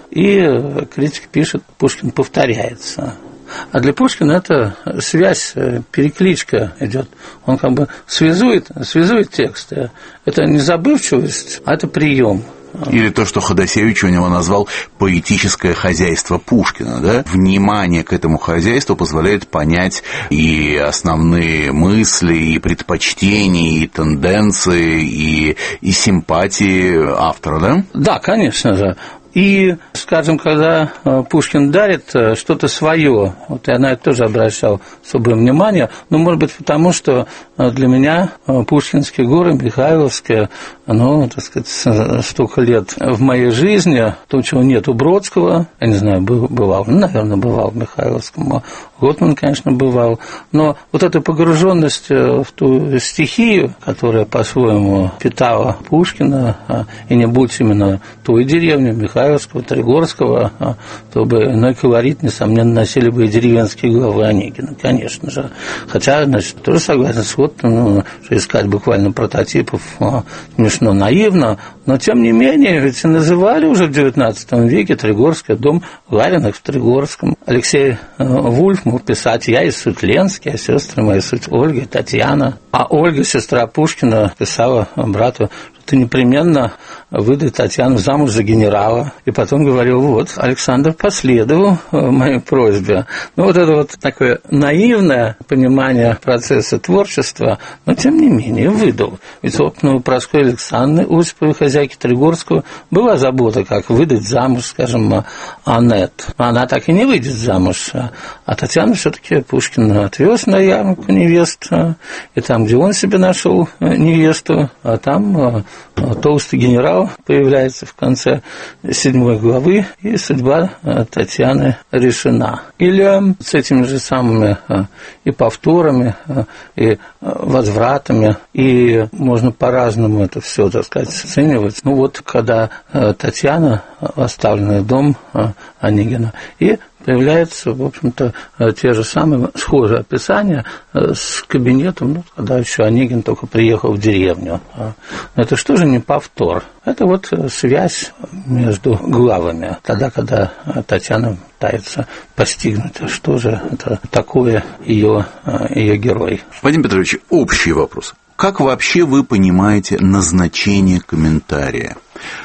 И критик пишет, Пушкин повторяется. А для Пушкина это связь, перекличка идет. Он как бы связует, связует тексты. Это не забывчивость, а это прием. Или то, что Ходосевич у него назвал поэтическое хозяйство Пушкина, да? Внимание к этому хозяйству позволяет понять и основные мысли, и предпочтения, и тенденции, и, и симпатии автора, да? Да, конечно же. И, скажем, когда Пушкин дарит что-то свое, вот я на это тоже обращал особое внимание, ну, может быть, потому что для меня Пушкинские горы, Михайловские, ну, так сказать, столько лет в моей жизни, то, чего нет у Бродского, я не знаю, бывал, ну, наверное, бывал в Михайловском, Готман, конечно, бывал, но вот эта погруженность в ту стихию, которая по-своему питала Пушкина, и не будь именно той деревни, Михайловского, Тригорского, то бы иной колорит, несомненно, носили бы и деревенские главы Онегина, конечно же. Хотя, значит, тоже согласен с Готманом, ну, что искать буквально прототипов смешно, наивно, но, тем не менее, ведь и называли уже в девятнадцатом веке Тригорский дом Лариных в Тригорском. Алексей Вульф мог писать «Я и суть Ленский, а сестры мои суть Ольга и Татьяна». А Ольга, сестра Пушкина, писала брату, что непременно выдай Татьяну замуж за генерала. И потом говорил, вот, Александр последовал моей просьбе. Ну, вот это вот такое наивное понимание процесса творчества, но, тем не менее, выдал. Ведь, собственно, у Прасковьи Александры, Осиповой, хозяйки Тригорского, была забота, как выдать замуж, скажем, Аннет. Она так и не выйдет замуж. А Татьяну все-таки Пушкин отвез на ярмарку невест, и там, где он себе нашел невесту, а там толстый генерал появляется в конце седьмой главы, и судьба Татьяны решена. Или с этими же самыми и повторами, и возвратами, и можно по-разному это все, так сказать, оценивать. Ну вот, когда Татьяна, оставленный дом Онегина, и появляются, в общем-то, те же самые схожие описания с кабинетом, ну, когда еще Онегин только приехал в деревню. Это что же не повтор? Это вот связь между главами. Тогда, когда Татьяна пытается постигнуть, что же это такое ее, ее герой. Вадим Петрович, общий вопрос. Как вообще вы понимаете назначение комментария?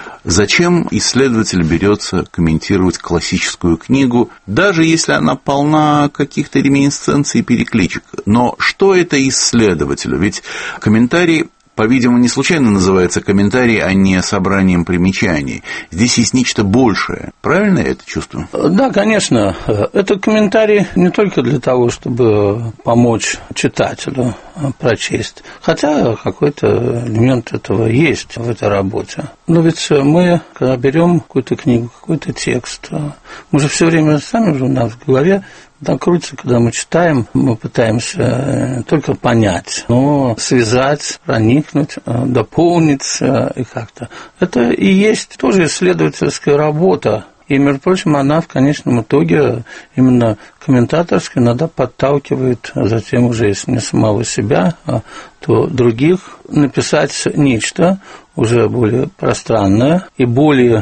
Зачем исследователь берется комментировать классическую книгу, даже если она полна каких-то реминисценций и перекличек? Но что это исследователю? Ведь комментарий, по-видимому, не случайно называется комментарий, а не собранием примечаний. Здесь есть нечто большее. Правильно я это чувствую? Да, конечно. Это комментарий не только для того, чтобы помочь читателю прочесть, хотя какой-то элемент этого есть в этой работе. Но ведь мы, когда берем какую-то книгу, какой-то текст, мы же все время сами уже у нас в голове так крутится, когда мы читаем, мы пытаемся только понять, но связать, проникнуть, дополнить и как-то. Это и есть тоже исследовательская работа. И, между прочим, она в конечном итоге именно комментаторски иногда подталкивает, а затем уже, если не самого себя, то других, написать нечто уже более пространное и более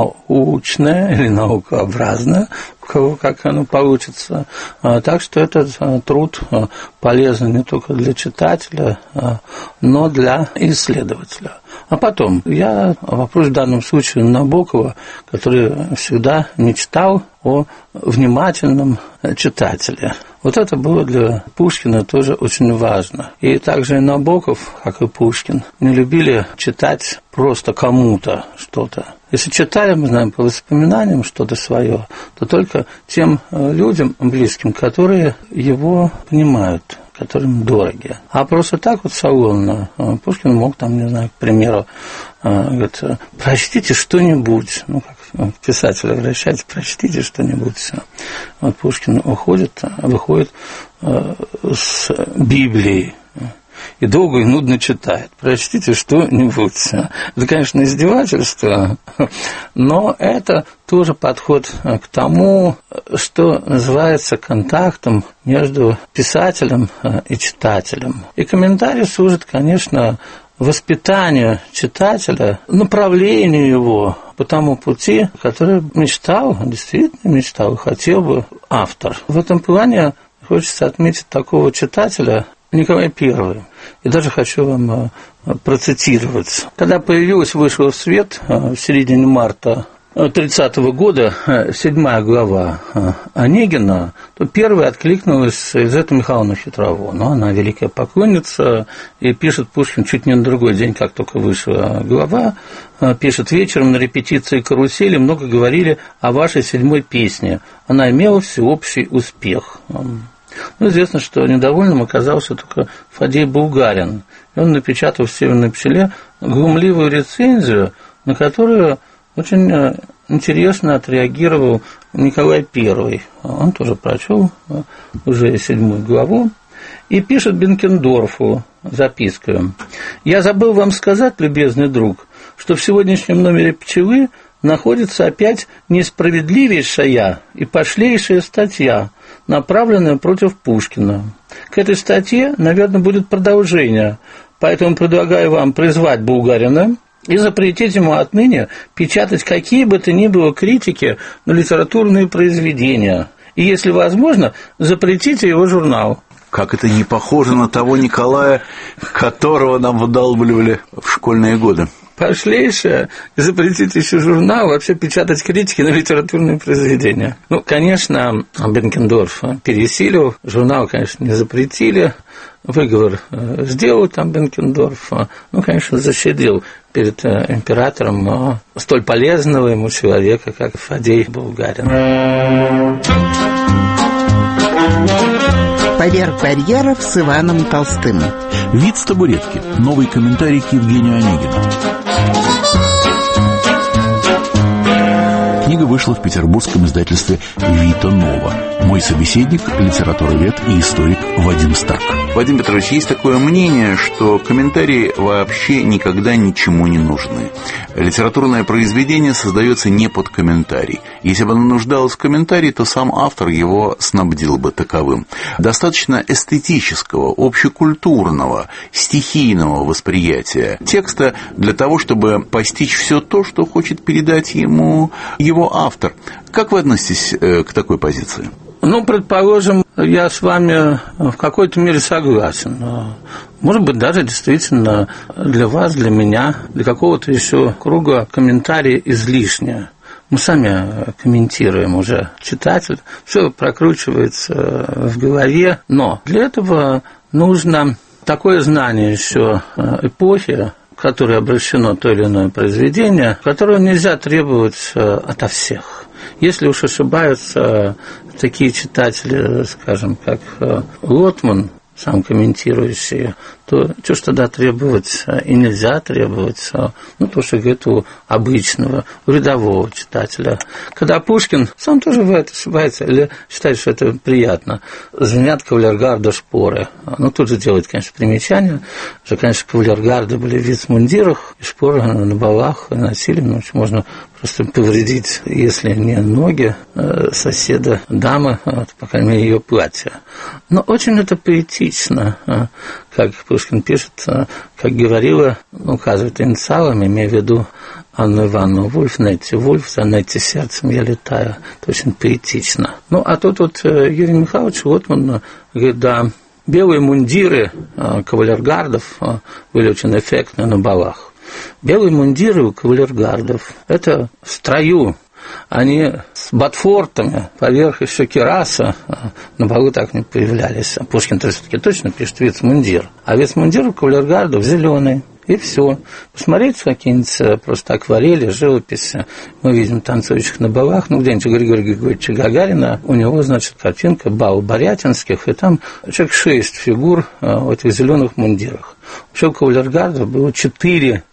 научное или наукообразное, у кого как оно получится. Так что этот труд полезен не только для читателя, но для исследователя. А потом, я вопрос в данном случае Набокова, который всегда мечтал о внимательном читателе. Вот это было для Пушкина тоже очень важно. И также и Набоков, как и Пушкин, не любили читать просто кому-то что-то. Если читали, мы знаем, по воспоминаниям что-то свое, то только тем людям близким, которые его понимают, которым дороги. А просто так вот салонно Пушкин мог там, не знаю, к примеру, говорит, прочтите что-нибудь, ну, как писатель обращается, прочтите что-нибудь. Вот Пушкин уходит, выходит с Библией. и долго и нудно читает. Прочтите что-нибудь. Это, конечно, издевательство, но это тоже подход к тому, что называется контактом между писателем и читателем. И комментарий служит, конечно, воспитанию читателя, направлению его по тому пути, который мечтал, действительно мечтал, хотел бы автор. В этом плане хочется отметить такого читателя Николай Первый. И даже хочу вам процитировать. Когда появилась, вышла в свет в середине марта тридцатого года седьмая глава Онегина, то первой откликнулась Елизавета Михайловна Хитрово. Но она великая поклонница и пишет Пушкин чуть не на другой день, как только вышла глава. Пишет: вечером на репетиции «Карусели» много говорили о вашей седьмой песне. Она имела всеобщий успех. Ну, известно, что недовольным оказался только Фадей Булгарин. И он напечатал в «Северной пчеле» глумливую рецензию, на которую очень интересно отреагировал Николай Первый. Он тоже прочел уже седьмую главу и пишет Бенкендорфу записку: «Я забыл вам сказать, любезный друг, что в сегодняшнем номере «Пчелы» находится опять несправедливейшая и пошлейшая статья, направленная против Пушкина. К этой статье, наверное, будет продолжение, поэтому предлагаю вам призвать Булгарина и запретить ему отныне печатать какие бы то ни было критики на литературные произведения. И, если возможно, запретите его журнал». Как это не похоже на того Николая, которого нам выдалбливали в школьные годы. Пошлейшее, и запретить еще журнал, вообще печатать критики на литературные произведения. Ну, конечно, Бенкендорф пересилил, журнал, конечно, не запретили, выговор сделал там Бенкендорф, ну, конечно, защадил перед императором столь полезного ему человека, как Фадей Булгарин. Поверх барьеров с Иваном Толстым. Вид с табуретки. Новый комментарий к Евгению Онегину. Книга вышла в петербургском издательстве «Вита Нова». Мой собеседник – литературовед и историк Вадим Старк. Вадим Петрович, есть такое мнение, что комментарии вообще никогда ничему не нужны. Литературное произведение создается не под комментарий. Если бы оно нуждалось в комментарии, то сам автор его снабдил бы таковым. Достаточно эстетического, общекультурного, стихийного восприятия текста для того, чтобы постичь все то, что хочет передать ему его автор. Как вы относитесь к такой позиции? Ну, предположим, я с вами в какой-то мере согласен. Может быть, даже действительно для вас, для меня, для какого-то еще круга комментарии излишние. Мы сами комментируем уже, читатель, все прокручивается в голове, но для этого нужно такое знание еще эпохи, к которой обращено то или иное произведение, которое нельзя требовать ото всех. Если уж ошибаются такие читатели, скажем, как Лотман, сам комментирующий, то что ж тогда требовать и нельзя требовать, ну, то, что говорит у обычного, у рядового читателя. Когда Пушкин сам тоже бывает ошибается или считает, что это приятно, звенят кавалергарда шпоры. Ну, тут же делает, конечно, примечание, что, конечно, кавалергарды были в вицмундирах, и шпоры на балах носили, ну, можно просто повредить, если не ноги соседа дамы, вот, по крайней мере, ее платье. Но очень это поэтично, как Пушкин пишет, как говорила, указывает инициалами, имея в виду Анну Ивановну Вульф, Нетти Вульф, за Нетти сердцем я летаю. Это очень поэтично. Ну, а тут вот Юрий Михайлович Лотман говорит, да, белые мундиры кавалергардов были очень эффектны на балах. Белые мундиры у кавалергардов – это в строю. Они с ботфортами, поверх еще кираса, на балу так не появлялись. А Пушкин-то все-таки точно пишет вицмундир. А вицмундир у кавалергардов зеленый. И все. Посмотрите какие-нибудь просто акварели, живописи. Мы видим танцующих на балах. Ну, где-нибудь у Григория Григорьевича Гагарина. У него, значит, картинка бал Борятинских. И там человек шесть фигур в этих зеленых мундирах. Вообще у кавалергардов было четыре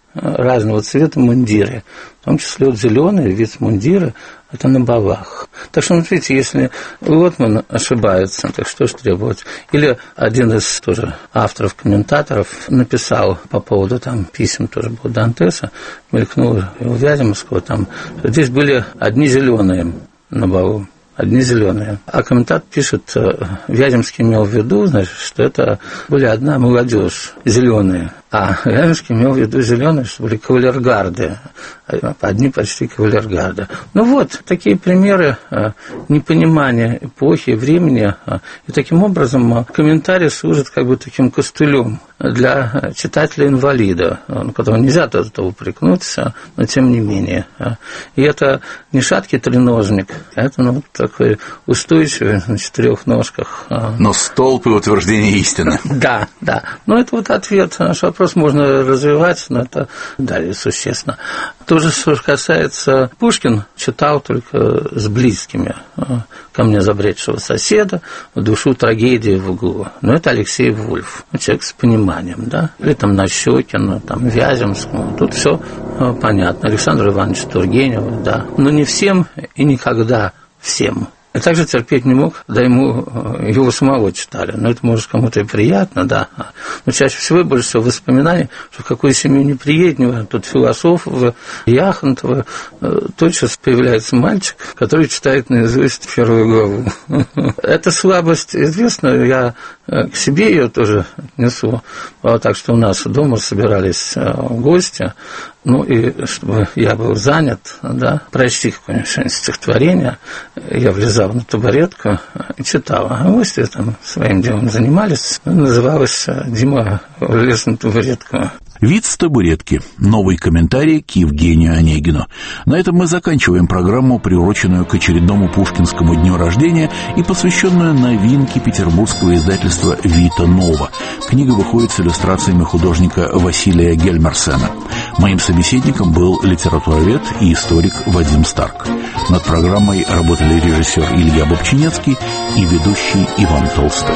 разного цвета мундиры, в том числе вот зеленый вид мундира, это на балах. Так что, смотрите, если Лотман ошибается, так что ж требовать? Или один из тоже авторов, комментаторов написал по поводу там писем тоже был Дантеса, мелькнул у Вяземского, там, здесь были одни зеленые на балу. Одни зеленые. А комментатор пишет, Вяземский имел в виду, значит, что это были одна молодежь, зеленые. А Вяземский имел в виду зеленые, что были кавалергарды. Одни почти кавалергарды. Ну вот, такие примеры непонимания эпохи, времени. И таким образом комментарий служит как бы таким костылем для читателя-инвалида, которого нельзя от этого упрекнуться, но тем не менее. И это не шаткий треножник, а это ну, такой устойчивый на четырех ножках. Но столб и утверждение истины. Да, да. Но это вот ответ на наш вопрос можно развивать, но это далее существенно. То же, что касается Пушкин, читал только с близкими. Ко мне забредшего соседа, в душу трагедии в углу. Но это Алексей Вульф, человек с пониманием, да. Или там Нащекин, там Вяземскому. Тут все понятно. Александр Иванович Тургенев, да. Но не всем и никогда всем. И также терпеть не мог, да ему его самого читали. Но это, может, кому-то и приятно, да. Но чаще всего, больше всего, воспоминаний, что в какую семью не приедем, тут философов, Яхонтова, тотчас появляется мальчик, который читает наизусть первую главу. Эта слабость известна, я к себе ее тоже несу. Так что у нас дома собирались гости, ну и чтобы я был занят, да, прочти какое-нибудь стихотворение, я влезал на табуретку и читал. А гости там своим делом занимались. Называлось «Дима влез на табуретку». Вид с табуретки. Новый комментарий к Евгению Онегину. На этом мы заканчиваем программу, приуроченную к очередному пушкинскому дню рождения и посвященную новинке петербургского издательства «Вита Нова». Книга выходит с иллюстрациями художника Василия Гельмерсена. Моим собеседником был литературовед и историк Вадим Старк. Над программой работали режиссер Илья Бобчинецкий и ведущий Иван Толстой.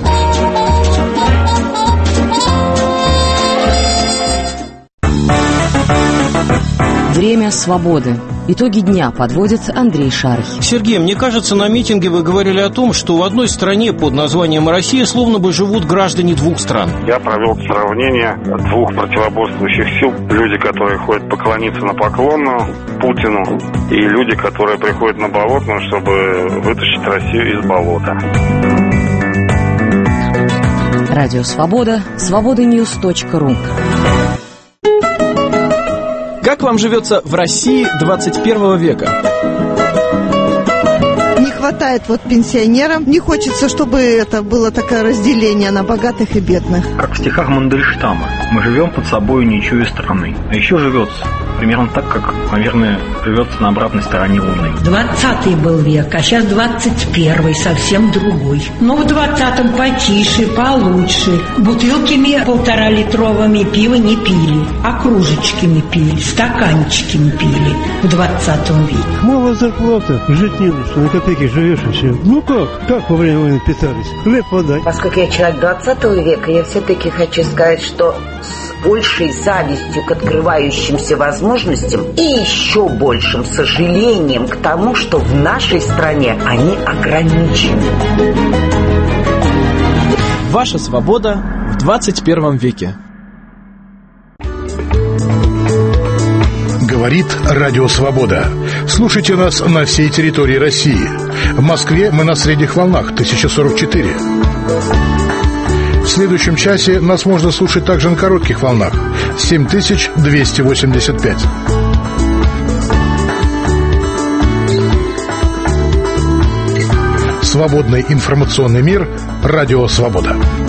Время свободы. Итоги дня подводит Андрей Шарх. Сергей, мне кажется, на митинге вы говорили о том, что в одной стране под названием Россия словно бы живут граждане двух стран. Я провел сравнение двух противоборствующих сил. Люди, которые ходят поклониться на поклонную Путину, и люди, которые приходят на Болотную, чтобы вытащить Россию из болота. Радио Свобода. свобода-ньюс точка ру. Как вам живется в России двадцать первого века? Не хватает вот пенсионерам. Не хочется, чтобы это было такое разделение на богатых и бедных. Как в стихах Мандельштама. Мы живем под собой ничью страны. А еще живется примерно так, как, наверное, живется на обратной стороне Луны. Двадцатый был век, а сейчас двадцать первый, совсем другой. Но в двадцатом потише, получше. Бутылками полтора-литровыми пива не пили, а кружечками пили, стаканчиками пили в двадцатом веке. Мало зарплата, жить не лучше, на копейки живешь и все. Ну как? Как во время войны питались? Хлеб подай. Поскольку я человек двадцатого века, я все-таки хочу сказать, что с большей завистью к открывающимся возможностям и еще большим сожалением к тому, что в нашей стране они ограничены. Ваша свобода в двадцать первом веке. Говорит Радио Свобода. Слушайте нас на всей территории России. В Москве мы на средних волнах тысяча сорок четыре. В следующем часе нас можно слушать также на коротких волнах семь тысяч двести восемьдесят пять. Свободный информационный мир. Радио Свобода.